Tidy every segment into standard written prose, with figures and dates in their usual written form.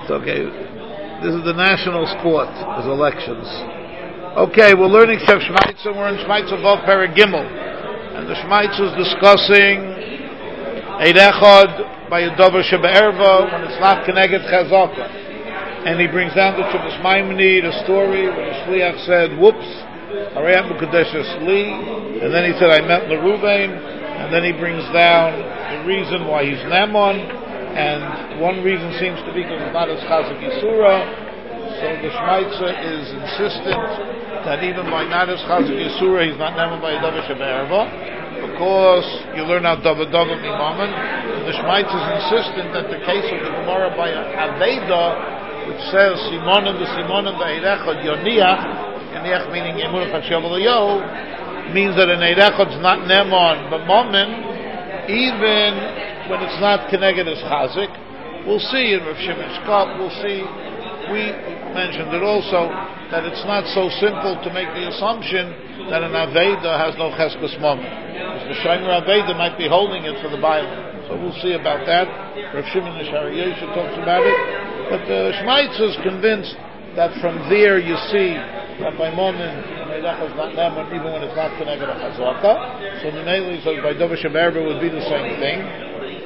It's okay. This is the national sport, is elections. Okay, we're learning Sef Shmaitza. We're in Shmaitza Vav Perek Gimel. And the Shmaitza is discussing Eid Echad by a Dover Shebe'erva when it's not connected Chazaka. And he brings down the Chumash Maimoni, the story where the Shliach said, whoops, Arayat Mukadeshes Li. And then he said, I met Leruvain. And then he brings down the reason why he's Nemon. And one reason seems to be because it's not as Chazak Yisura. So the Shmaitza is insistent that even by not as Chazak Yisura, he's not Neman by a Dover Shebe'erva, because you learn out Dover Mimaman. The Shmaitza is insistent that the case of the Gemara by Aveda, which says Simonim the Eid Echad Yoniach meaning Yemunach HaShavel Yo, means that an Eid Echad's not Neman but Mammon, even when it's not connected as Chazik. We'll see in Rav Shimon Shkop, we'll see, we mentioned it also, that it's not so simple to make the assumption that an Aveda has no Cheskes Moment. Because the Shomer Aveda might be holding it for the Bailam. So we'll see about that. Rav Shimon Yesha talks about it. But the Shmaitza is convinced that from there you see that by moment Eidach is not Neman even when it's not connected to Chazaka. So the Neli says by Dover Shebe'erva would be the same thing.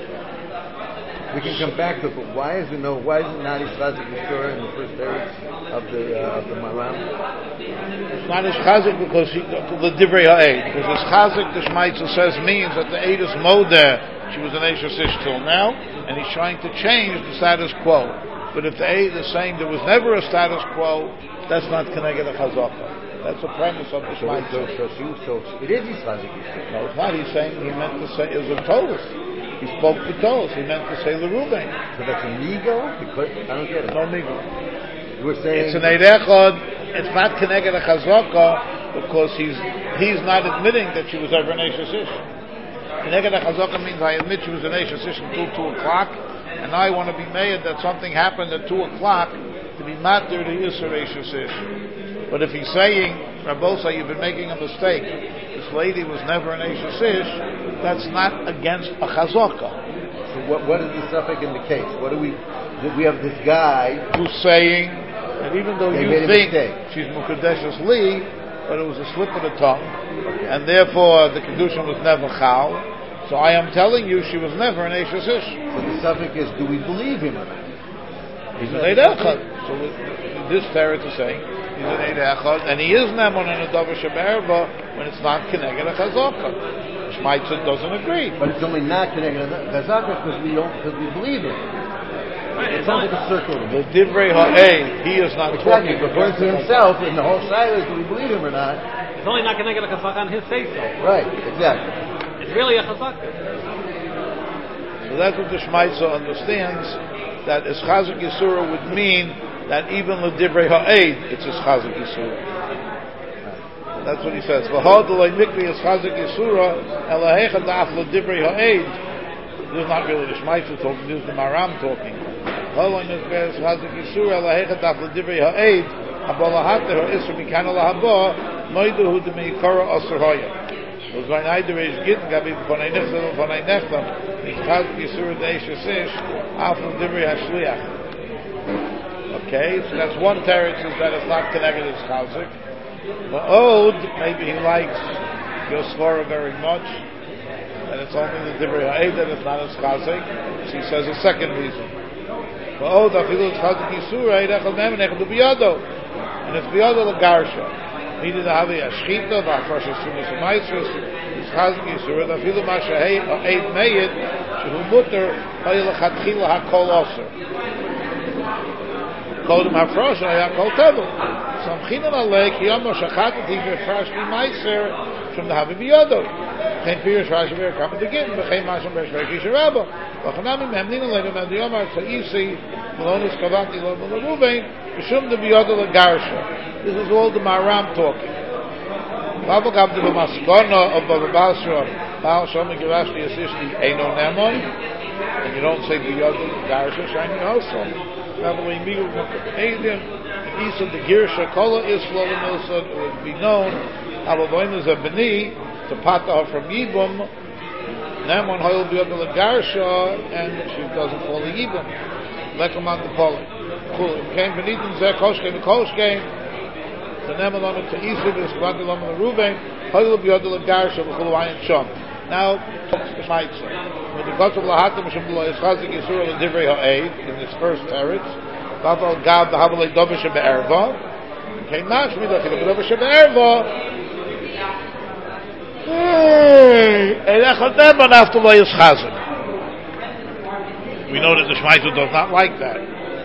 We can come back to it, but why is it not Chazik Yisura in the first teretz of the Maram? It's not as Chazik because the Divrei Ha'ed. Because as Chazik, the Shmaitza says, means that the Eid is Modeh, she was an Eishes Ish till now, and he's trying to change the status quo. But if the Eid is saying there was never a status quo, that's not connected to Chazaka. That's the premise of the Shmaitza. So it is Chazik Yisura. No, it's not. He's saying he meant to say it was a Tolis. He spoke to Tolis. He meant to say Leruvain. So that's a Migo? I don't get it. No Migo. You were saying... It's an Eid Echad. It's not connected to Chazaka because he's not admitting that she was ever an Eishes Ish. Connected to Chazaka means I admit she was an Eishes Ish until 2 o'clock, and I want to be made that something happened at 2 o'clock to be matter to Yisur Eishes Ish. But if he's saying, Rabbosa, you've been making a mistake, this lady was never an Eishes Ish, that's not against a Chazaka. So what is the suffix in the case? We have this guy who's saying that even though you think she's Mukadeshes Li, but it was a slip of the tongue, and therefore the Kedushin was never Chal, so I am telling you she was never an Eishes Ish. So the suffix is, do we believe him or not? He's an Eid Echad. So this teretz is saying he's an Eid Echad, and he is Nemon in a Dover Shebe'erva when it's not connected to Chazaka. Shmaitza doesn't agree. But it's only not connected to Chazaka because we believe him. Right, it sounds like a circle. The Divrei Ha'ed, he is not talking. According to himself, in the whole silence, do we believe him or not? It's only not connected to Chazaka on his say-so. Right, exactly. It's really a Chazaka. So that's what the Shmaitza understands, that as Chazak Yisura would mean that even the Divrei Ha'ed, it's as Chazak Yisura. That's what he says. V'hadolay mikri as Chazak Yisura elahecha da'af l'divrei ha'ed. This is not really the Shmaitza talking. This is the Maram talking. V'hadolay mikri as Chazak Yisura elahecha da'af l'divrei ha'ed. Abalahater ha'isr mikana lahaba noiduhu d'meikara asr ha'ya. Was going either is gittin gabi b'fanei nechzam b'fanei nechzam. It's Chazak Yisura de'eshes ish af l'divrei ha'shliach. Okay, so that's one teretz is that it's not connected as Chazak. But Ode, maybe he likes Yosvara very much, and it's only the Divrei Ha'ed that it's not as Chazak. So he says a second reason. But Ode, afilu it's Chazak Yisura, Eid Echad Mem, Echad B'yado, and it's B'yado l'Garsha. Needed to have a Shchita, V'afrosh Sumas U'Maisrus, it's Chazak Yisura, afilu Ma She'eid Meid, Shehu Mutter, Hay L'Chatchila HaKol Oser. Kodem HaFrosh, HaKol Tevel. Samchinan Alek, Yom Shachatati Befrashli Meiser from the Habibi Yodo. Chen Pirish Rashi Ver Kamen Begin, Bechem Masham Beshvei Kisha Rabba. Vachanami Memnin Alek, Mendiyom Artsaisi, Melonis Kavanti Lo Meluruvein, Bishum de Biyodo Lagarsha. This is all the Maram talking. Vavok Abdi B'Maskona of Baba Basra, Baal Shom Girashli Asishti Eino Nemon, and you don't say Biyodo Lagarsha, Shiny Hosom. Probably Migu Edim. Isa the Girsha Kola Isla Milsa, it would be known Abavoin is a Beni to Patah from Yibum, Nemon Hoyl Biodal Garsha, and she doesn't fall the Yibum. Lekaman the Poly. Came Benitton Zeh Koshkein, the Nemalon to Isu, the Skvandilom of Ruben, Hodel Biodel Garsha, Khuluayan Shom. Now, Shmaitza. When the Gots of Lahatim Shem Lo Yischazik Yisur and Divrei Ha'ed, in this first teretz, Gaval Gab the Havalei Dovish Be'erva, came Mashmi, the Dovish Be'erva, Erechotem, after Lo Yischazik. We know that the Shmaitza does not like that.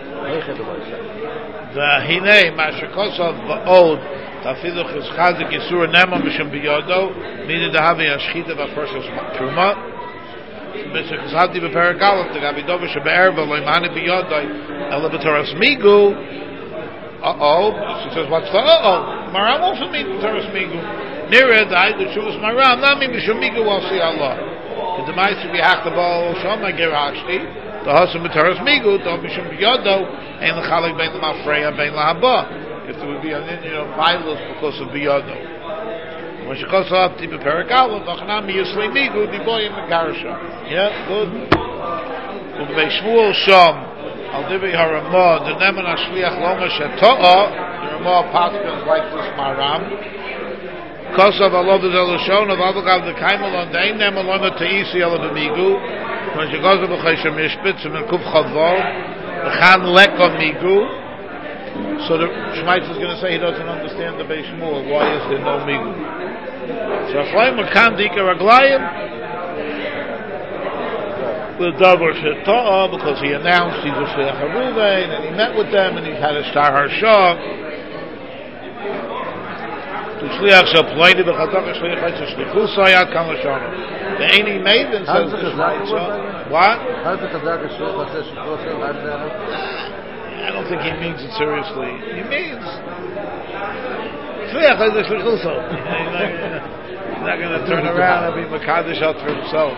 The Hine, Mashakosov, Ba'od, Tafiluch is Chazik Yisur Nema Mishum Biyodo, meaning the Havi Ashchita of a person's Truma. Mishak Chazati Beperagalat, the Gabidovish Be'erba, Loimani Biyodo, Elabatoras Migu. She says, what's the Maram also means Toras Migu. Nira, the Aid, the Shuvas Maram, not me Mishum Migu, I'll see Allah. The Demais to be Haktabal, Shoma Gerachti. The Hasam B'Taras Migu, the Mishum Biyodo, and the Chalik Bein L'Mafreya, Bein L'Haba. If there would be an violence because of Biyodo. When she calls up to Beperagalah, Vachnami Yisli Migu, the boy in the Garsha. Yeah, good. Ubei Shmuel Shom, Al Divi Haramah, the Neman Ashliach Loma Sheto'a, the Ramah Patkins like this Maram. Kosav Alod Eloshon of Avagav the Kaimalon, the Ein Neman Loma Teisi Alabamigu. When she goes to the Cheshem Mishpitz and Kuf Chavol, the Chan Leko Migu. So the Shmaitz is going to say he doesn't understand the Beis Shmuel. Why is there no Migu? So Aflaim Makan Dika Raglayim, the Davar Sheta'a, because he announced he's a Shliach HaRuvein, and he met with them, and he had a Shtar Harshah. The Shliach Shaploini B'Chatach Shliach Haitzah Shlichu Sayat Kan Lashonu. The Eini Maven says the Shmaitz. What? How does the Chazak Shliach Haitzah Shlichu Sayat? I don't think he means it seriously. He means Shliach Haitzah Shlichu Sayat. He's not going to turn around and be Makadosh out for himself.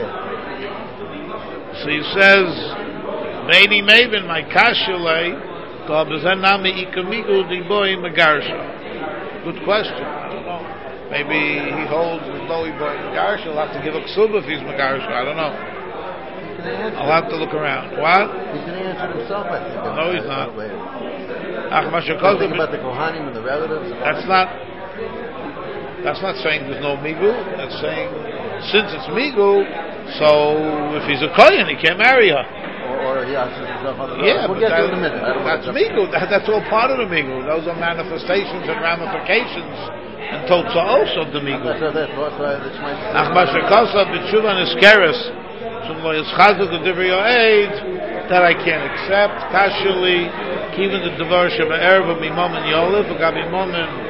So he says, Veini Maven, my Kashulei, Nami Ikamigu Diboy Magarsha. Good question. I don't know. Maybe he holds with no Iboy Magarsha. He'll have to give a ksuba if he's Magarsha. I don't know. I'll have to look around. What? He's going to answer himself, I think. No, he's not. Think about the Kohanim and the relatives. That's not saying there's no Migu. That's saying since it's Migu, so if he's a Kohen, he can't marry her. Or he asks himself on the yeah, we'll get to it in a minute. That's Migu. That's all part of the Migu. Those are manifestations and ramifications and totzaos of the Migu. Achmashakasa b'tshuva niskeres shum lo yischazu the divrei ha'ed that I can't accept. Kashuli kiven the devar sheba erva mimomen yoliv v'gabi momen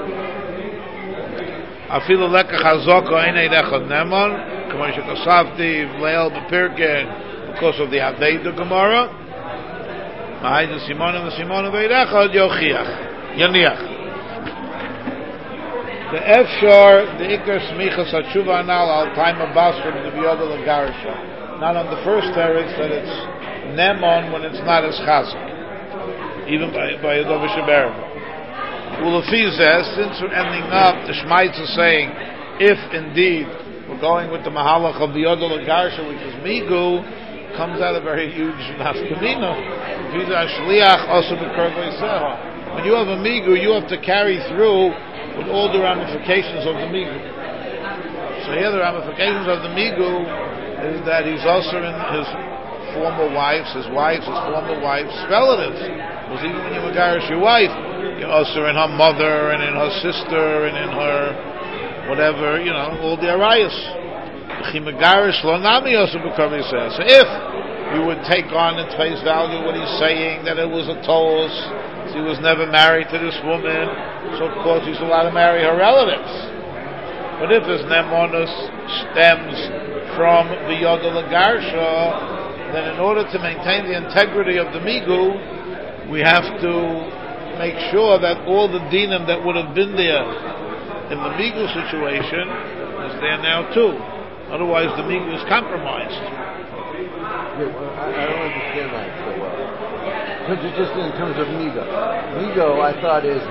afilu lekach hazoko einei dechad nemon k'may shekosavti v'leil b'pirke because of the Aveda Gemara. Ma'ay the Simon and the Simon of Eidechad Yochiach Yaniach. The Efshar the Iker Smichas Hatshuva Anal al time of Bas from the Biyodel of Garsha. Not on the first teretz that it's Nemon when it's not as Chazak, even by Yodovish Aberba. Ulafizeh, since we're ending up, the Shmaitz is saying, if indeed we're going with the Mahalach of the Yodel of Garsha, which is Migu, comes out a very huge nafkamina. When you have a migu, you have to carry through with all the ramifications of the migu. So here the ramifications of the migu is that he's also in his former wives, his former wives' relatives. Because even when you megarish your wife, you're also in her mother and in her sister and in her whatever, all the arayas. So if you would take on at face value what he's saying, that it was a toss, he was never married to this woman, so of course he's allowed to marry her relatives. But if his nemonus stems from the Yodel Garsha, then in order to maintain the integrity of the Migu, we have to make sure that all the dinim that would have been there in the Migu situation is there now too. Otherwise, the Migu is compromised. Yeah, well, I don't understand that so well. Just in terms of Migo. Migo, I thought is,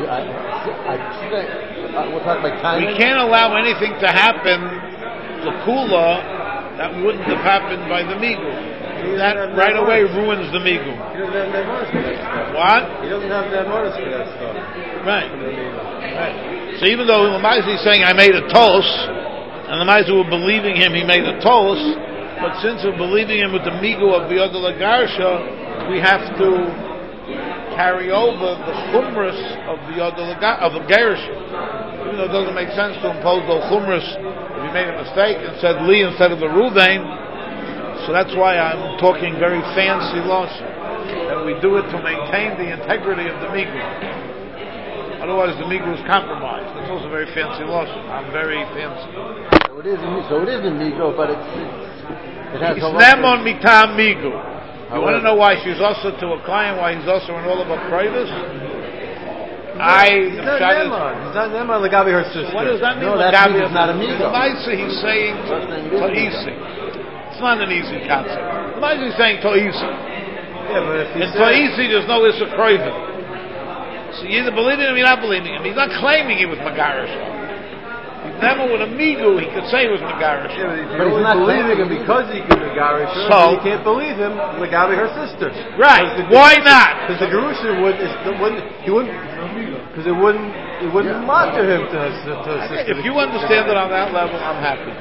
we'll talk about time. We can't allow anything to happen, the Kula, that wouldn't have happened by the Migu. that right away ruins the migu. He doesn't have that bonus for that stuff. What? He doesn't have that bonus for that stuff. Right. So even though Lamaizi is saying I made a toast, and Lamaizi were believing him, he made a toast, but since we're believing him with the migu of Biyod Lagarsha, we have to carry over the chumras of Biyod of the Gershon. Even though it doesn't make sense to impose those chumras if he made a mistake and said Li instead of the Ruvain. So that's why I'm talking very fancy lashon, that we do it to maintain the integrity of the migu. Otherwise, the migu is compromised. That's also very fancy lashon. I'm very fancy. So it is a migu, but it has It's nemon mitam migu. You want to know why she's also to a client? Why he's also in all of her privates? He's not nemon legabi her sister. What does that mean? No, that means it's not a migu. He's saying to'isi. It's not an easy concept. Imagine he's saying to'isi. Yeah, but if in to'isi, there's no issa kroivin. So you either believe in him or you're not believing him. He's not claiming he was Megarish. He's never with a migu, he could say he was Megarish. Yeah, but he's not believing him because he could Megarish her. So you can't believe him legabi her sister. Right. Why not? Because the Gerusha wouldn't because it wouldn't matter him to his sister. If you understand it on that level, I'm happy.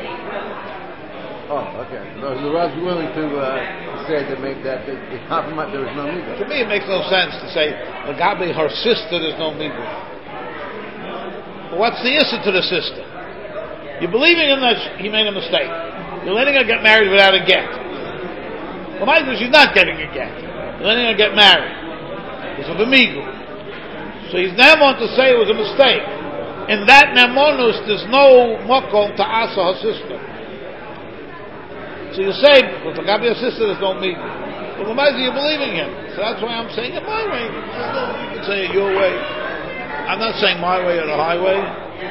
Oh, okay. So the Rav's willing to say that maybe that the compromise there is no migu. To me, it makes no sense to say legabi her sister there's no migu. What's the issue to the sister? You're believing him that he made a mistake. You're letting her get married without a get. Well, my she's not getting a get. You're letting her get married. It's of a migu. So he's namon to say it was a mistake. In that namonus, there's no mokom to asa her sister. So you say, well, the Gabi sister there's no migu. Well, you're believing him. So that's why I'm saying it my way. You can say it your way. I'm not saying my way or the highway.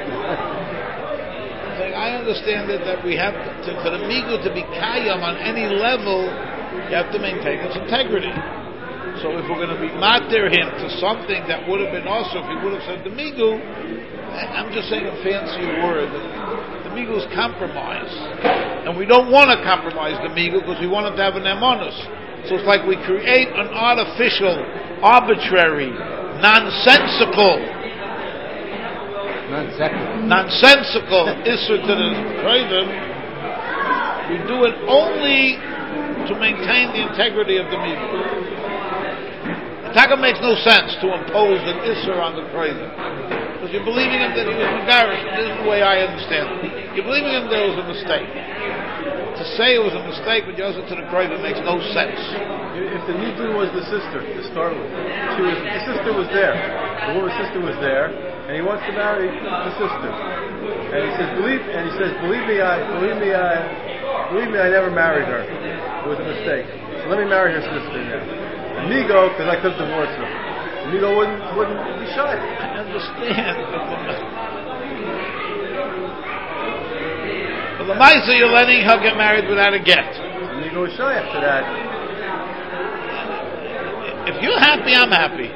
I'm saying I understand it that we have to, for the migu to be kayam on any level, you have to maintain its integrity. So if we're going to be matir him to something that would have been also if he would have said the migu, I'm just saying a fancier word. The migu is compromised. And we don't want to compromise the migu because we want it to have an emonus. So it's like we create an artificial, arbitrary, nonsensical issue to the Kraven. We do it only to maintain the integrity of the migu. Taka makes no sense to impose an Isser on the Kraven. Because you're believing him that he was Megarish. This is the way I understand it. You're believing him that it was a mistake. To say it was a mistake when you answer to the Kraven makes no sense. If the Nidlu was the sister to start with, the sister was there. The woman's sister was there, and he wants to marry the sister. And he says, believe me, I never married her. It was a mistake. So let me marry her sister now. Migo, because I could divorce her. Migo wouldn't be shy. I understand. But the Maisa, you're letting her get married without a get. Migo is shy after that. If you're happy, I'm happy.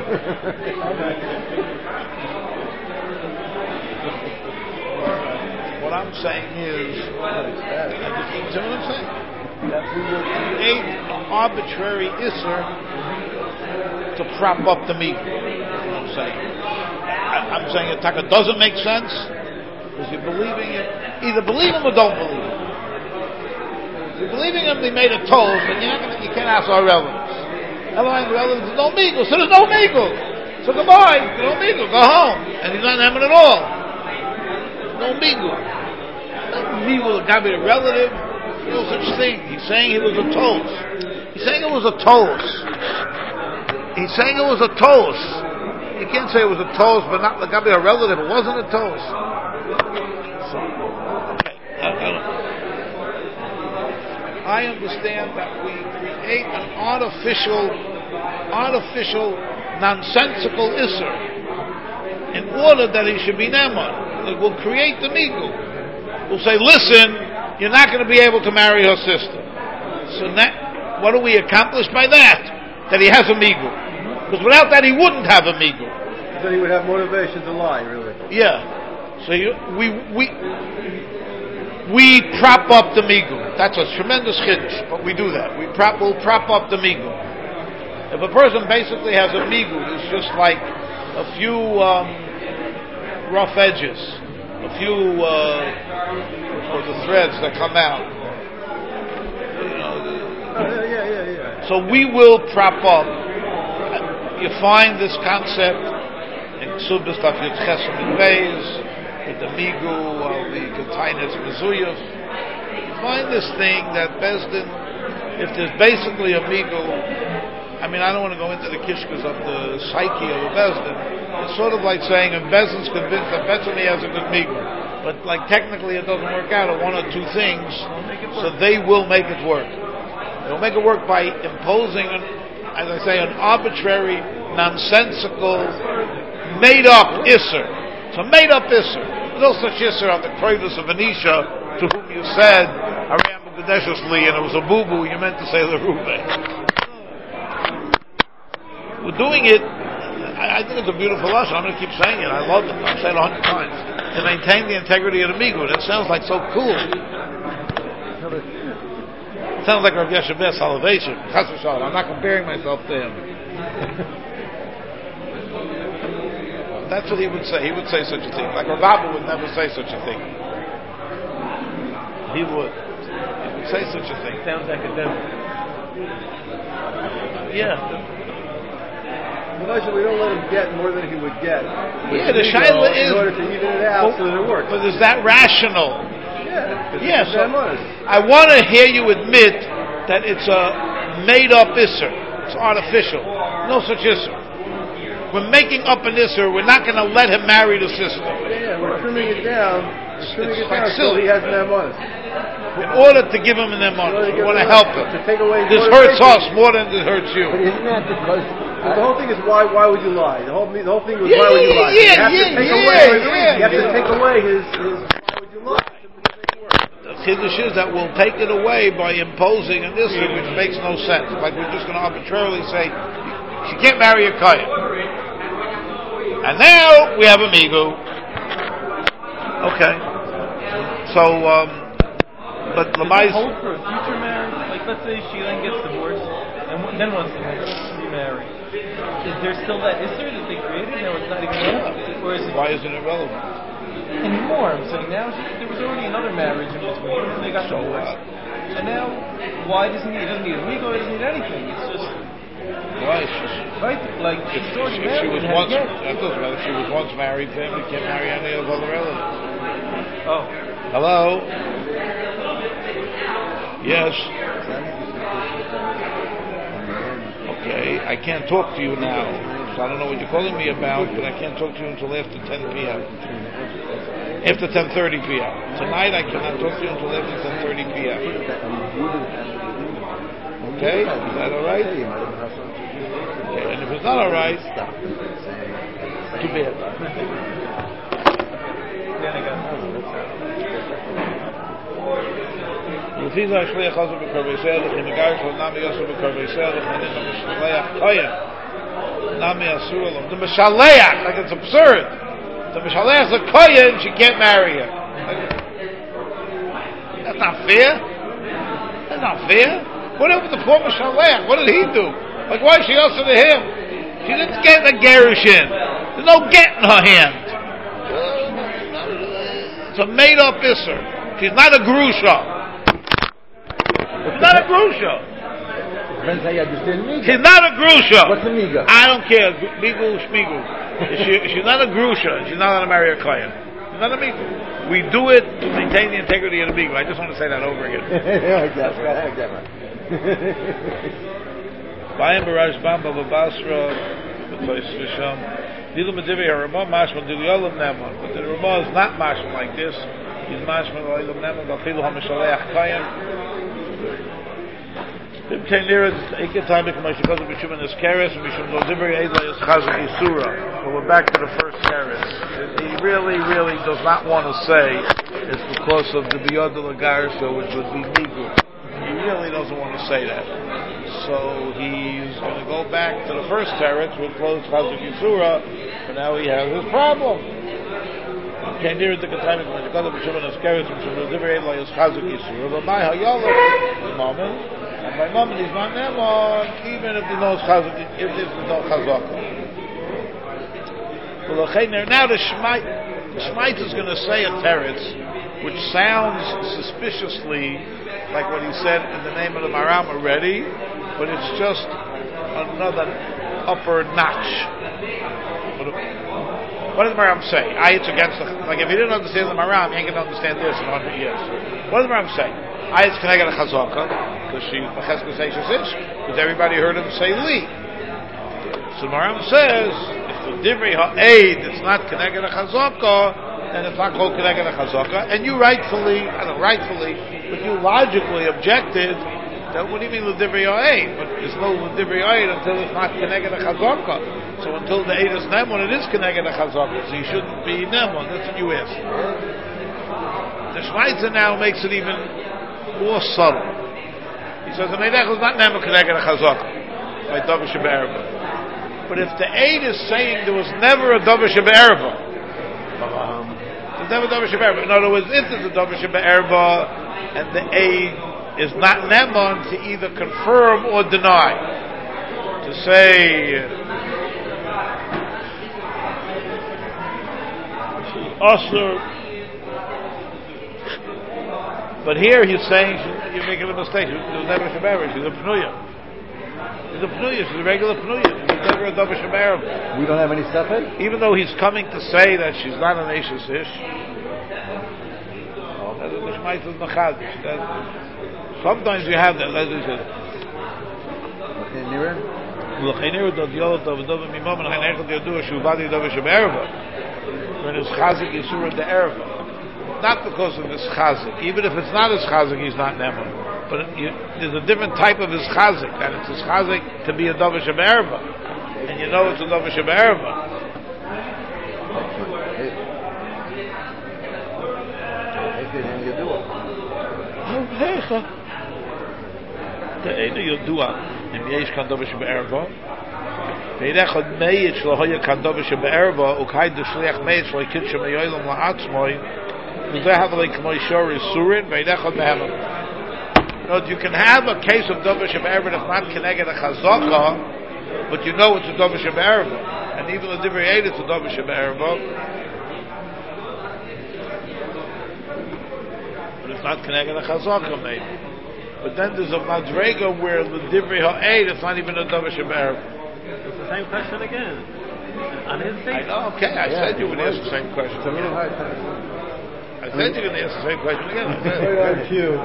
What I'm saying is, see what I'm saying? That we will create an arbitrary Isser to prop up the migu. That's what I'm saying. I'm saying it Taka doesn't make sense because you're believing it. Either believe him or don't believe him. If you're believing him, they made a toast, and you can't ask our relatives. Otherwise, the relatives, there's no migu, so there's no migu. So goodbye, no migu, go home. And he's not having it all. No migu. Migu got to be a relative. No such thing. He's saying it was a toast. He's saying it was a toast. He's saying it was a toast. You can't say it was a toast, but not like a relative. It wasn't a toast. So, okay. I understand that we create an artificial, nonsensical Isser in order that he should be Neman. It will create the migu. We'll say, listen, you're not going to be able to marry her sister. So what do we accomplish by that? That he has a migu. Because without that he wouldn't have a migu. Then he would have motivation to lie, really. Yeah. So we prop up the migu. That's a tremendous chiddush, but we do that. We'll prop up the migu. If a person basically has a migu, it's just like a few rough edges, a few the threads that come out. So we will prop up. You find this concept in Ksubis Daf Yud Chesed in Beis, with the migu of the Ketainis Mezuyos. You find this thing that Bezdin, if there's basically a migu, I mean, I don't want to go into the kishkas of the psyche of a Bezdin. It's sort of like saying if Bezdin's convinced that Bethany has a good migu, but like technically it doesn't work out, or one or two things, so they will make it work. They'll make it work by imposing, as I say, an arbitrary, nonsensical, made-up Isser. It's a made-up Isser. There's no such Isser on the Kroivus of Anisha, to whom you said, Ariam B'Gadeshusli, and it was a boo-boo, you meant to say the Rube. We're doing it, I think it's a beautiful lesson. I'm going to keep saying it. I love it. I've said it 100 times. To maintain the integrity of the migu. That sounds like so cool. Sounds like Rav Yeshabes salvation. I'm not comparing myself to him. That's what he would say. He would say such a thing. Like Rav Abba would never say such a thing. He would say such a thing. Sounds academic. Yeah. Well, we don't let him get more than he would get. Yeah, the shaila is in order to even it out so that it works. But is that rational? Yeah, so I want to hear you admit that it's a made-up Isser. It's artificial. No such Isser. We're making up an Isser. We're not going to let him marry the sister. Yeah, we're trimming it down. So he has an emunah. In order to give him an emunah. We want to help him. To take away this hurts us more than it hurts you. But isn't that because... the whole thing is why would you lie? The whole thing was why would you lie? You have to take away his why would you lie? Chiddush is that we'll take it away by imposing an issue which makes no sense. Like we're just going to arbitrarily say she can't marry a kohen, and now we have a migu. Okay, so but Lamais hope for a future marriage. Like let's say she then gets divorced and then wants to remarry. Is there still that issue that they created? Now it's not even relevant, or is it? Why isn't it relevant? Anymore. I'm saying now there was already another marriage in between, and they got divorced. And now, why doesn't he? He doesn't need a migu. He doesn't need anything. It's just why? It's just right. Like if she was once that doesn't matter. If she was once married to him, he can't marry any of the other relatives. Oh, hello. Yes. Okay, I can't talk to you now. So I don't know what you're calling me about, but I can't talk to you until after 10 p.m. After 10:30 p.m. Tonight I cannot talk to you until after 10:30 p.m. Okay? Is that all right? Okay, and if it's not all right, too bad. לפי זה השליח חזו בקרבי סלח, אם הגר של נמי יסו בקרבי סלח, מנין המשלח קוין, נמי אסור לו. The משלח, like it's absurd. The משלח is a kohen, she can't marry him. That's not fair. That's not fair. What happened to the poor משלח? What did he do? Like, why is she also to him? She didn't get the gerushin. There's no get in her hand. It's a made-up isser. She's not a grusha. She's not a grusha. She's not a grusha. What's the miga? I don't care. Migu, shmigu. She's not a grusha. She's not going to marry a kohen. She's not a migu. We do it to maintain the integrity of the migu. I just want to say that over again. Bayim barash bamba babasra b'tois v'sham. Dilu medivi haRamah mashman dilu yolam neman. But the Ramah is not mashman like this. He's mashman yolam neman. Gafilu ha'mishalech kohen. Bim Tainira Eiket time because because of Mishum and his keres and Mishum no Dibri Eidla is Chazak Yisura. But we're back to the first keres. He really does not want to say it's because of the Biyod Lagarsha, which would be Migu. He really doesn't want to say that. So he's going to go back to the first keres, which closed Chazak Yisura, but now he has his problem. came near the container when the God of Shimon is carried from the Divrei Lo is Chazak Yisur. But my Hayala is Mammon, and by Mammon he's not Nemon, even if he knows Chazak, if there's no Chazaka. Well, now the Shmait is going to say a teretz, which sounds suspiciously like what he said in the name of the Maram already, but it's just another upper notch. What does the Maram say? It's against the, like if you didn't understand the Maram, you ain't going to understand this in 100 years. What does the Maram say? It's connected to Chazaka, because Chazaka says ish, because everybody heard him say Li. So the Maram says, if the Divrei Ha'ed it's not connected to Chazaka, then it's not called connected to Chazaka, and you rightfully, but you logically objected that, what do you mean L'Divrei Ha'ed? But there's no L'Divrei Ha'ed until it's not connected to Chazaka. So until the Eid is Nemon, it is connected to Chazaka, so you shouldn't be Nemon. That's what you asked. The Shmaitzer now makes it even more subtle. He says, the Meidech is not Nemon connected to Chazaka, by Davar Shebe'erva. But if the Eid is saying there was never a Davar Shebe'erva, there's never a Davar Shebe'erva. In other words, if there's a Davar Shebe'erva, and the Eid is not Nemon to either confirm or deny, to say, Asur. But here he's saying you're making a mistake. She's never a Shebe'erva. She's a Pnuya. She's a regular Pnuya. She's never a Davar Shebe'erva. We don't have any Safed? Even though he's coming to say that she's not an Eishes Ish. The Shmait is Machadish. Sometimes you have that. Let's do it. Okay, Nira? When it's Chazik Yisur the Erva. Not because of his Chazik. Even if it's not his Chazik, he's not Nemon. But there's a different type of his Chazik, and it's his Chazik to be a Davar Shebe'erva. And you know it's a Davar Shebe'erva. The Eina Yodua, im Yesh kan Davar Shebe'erva, Ve'erechad Meitz lo hoya kan Davar Shebe'erva, ukhay de shliach Meitz lo yikidsha meyoylom la'atzmoi, v'zeh havali k'moi shori surin, ve'erechad mehelam. You can have a case of Davar Shebe'erva that's not connected to Chazaka, but you know it's a Davar Shebe'erva, and even the Divrei Eid it's a Davar Shebe'erva, but it's not connected to Chazaka, maybe. But then there's a Madrega where the Divrei Ha'ed it's not even a Davar Shebe'erva. It's the same question again. On his face. I know, okay, I said you would ask the same question. It's a little hard to... I said you're going to ask the same question again. I said. Very hard cue.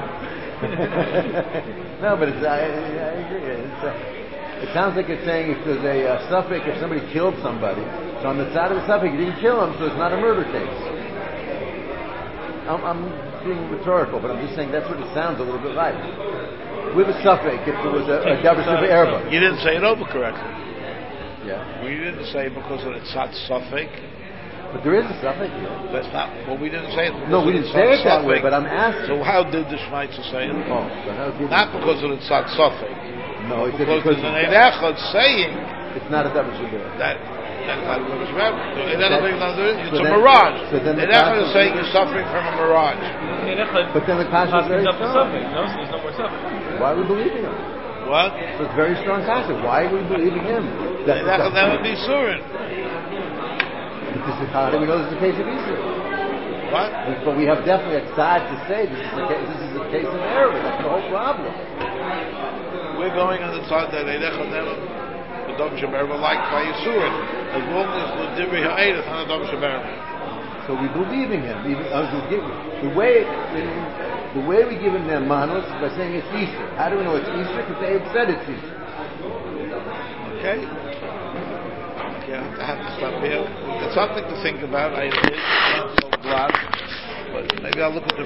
No, but it's, I agree. It sounds like it's saying if there's a suffix, if somebody killed somebody, so on the side of the suffix, you didn't kill him, so it's not a murder case. I'm being rhetorical, but I'm just saying that's what it sounds a little bit like. With a suffix, if there was a Davar Shebe'erva. You didn't say it over correctly. Yeah. We didn't say because of it's not suffix. But there is a suffix here. That's not, well, we didn't say it because no, we didn't say it that way, but I'm asking. So how did the Shmaitzer say it? Oh, so how did not because of it's not suffix. No, it's because there's an Eidechad saying it's not a Davar Shebe'erva. That's not a Davar Shebe'erva. It's a mirage. So then the Eidechad is saying you're suffering from a mirage. But then the Kasha is very strong. No, so there's no more suffix. Why are we believing him? What? So it's very strong Kasha. Why are we believing him? Eidechad never be Surin. Because how do we know this is a case of Easter? What? But we have definitely a side to say this is a case of error. That's the whole problem. We're going on the side that Eidechad never the Davar Shebe'erva like by Yisurin. As long as the Divrei Ha'ed is not a Davar Shebe'erva. So we believing him. Even the way we give him their manos is by saying it's Easter. How do we know it's Easter? Because they had said it's Easter. Okay. I have to stop here. It's something to think about. I ain't so glad, but maybe I'll look at the